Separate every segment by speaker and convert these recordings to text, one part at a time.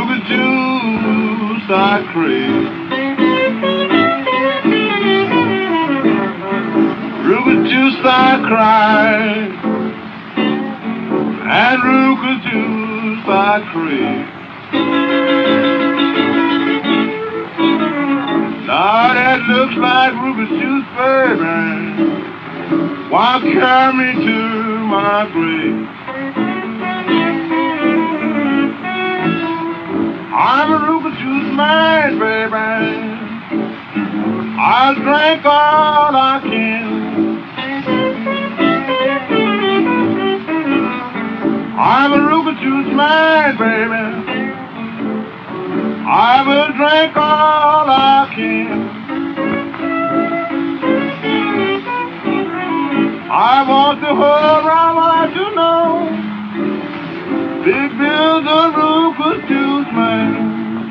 Speaker 1: Ruby juice I crave. Ruby juice I cry, and Ruby juice I crave. Now that looks like Ruby juice, baby. Why carry me to my grave? I'm a Ruby juice man, baby. I'll drink all I can. I'm a Ruby juice man, baby. I will drink all I can. I want the whole world to know Big Bill's a Ruby juice man.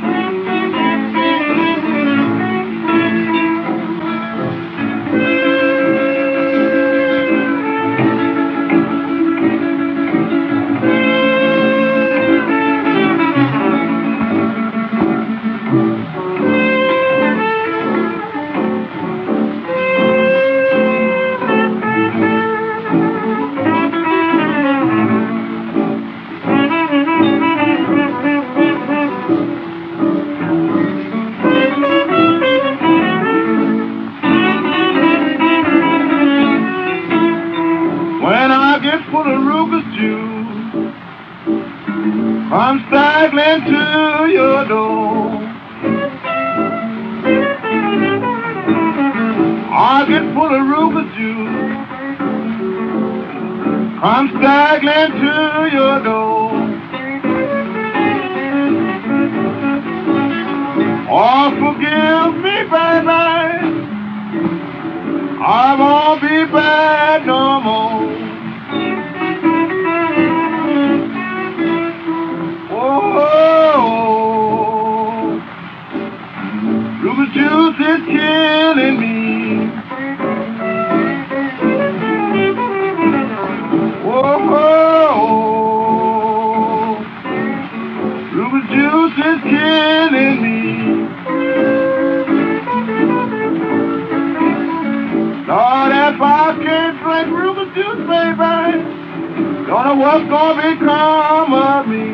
Speaker 1: When I get full of Ruby juice, I'm staggering to your door. I get full of Ruby juice, I'm staggering to your door. Oh, forgive me, baby, I won't be bad no more. Ruby juice is killing me. Whoa, Ruby juice is killing me. Lord, if I can't drink Ruby juice, baby, don't know what's gonna become of me.